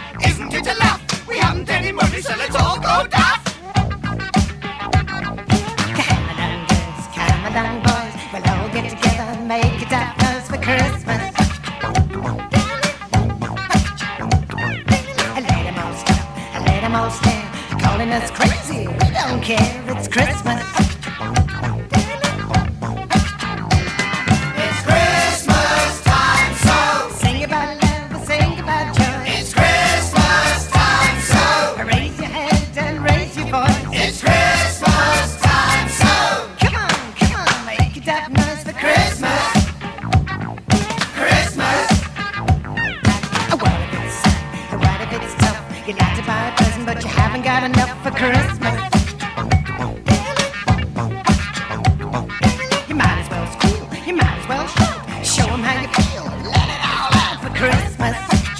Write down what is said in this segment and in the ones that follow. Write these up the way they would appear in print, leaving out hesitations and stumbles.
Isn't it a laugh? We haven't any money, so let's all go daft. Come along, boys, we'll all get together and make a daft noise for Christmas. Let them all stop, let them all stand, calling us crazy, we don't care, it's Christmas. It's Christmas time, so Sing about love, sing about joy. it's Christmas time, so Raise your head and raise your voice. it's Christmas time, so Come on, make a daft noise for Christmas. Christmas. What if it's tough? You'd like to buy a present, but you haven't got enough for Christmas. You might as well squeal, you might as well shout. Show them how you feel, let it all out for Christmas.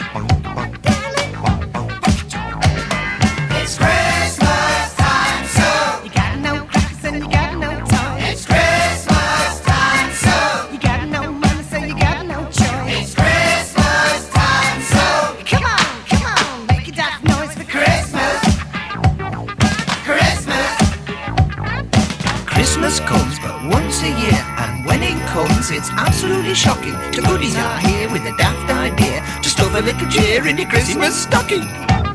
It's Christmas time, so You got no crackers and you got no toys. it's Christmas time, so You got no money, so you got no choice. it's Christmas time, so Come on, make a daft noise for Christmas. Christmas. Christmas comes but once a year, and when it comes it's absolutely shocking. The goodies are here with a daft idea to stuff a little cheer in your Christmas stocking.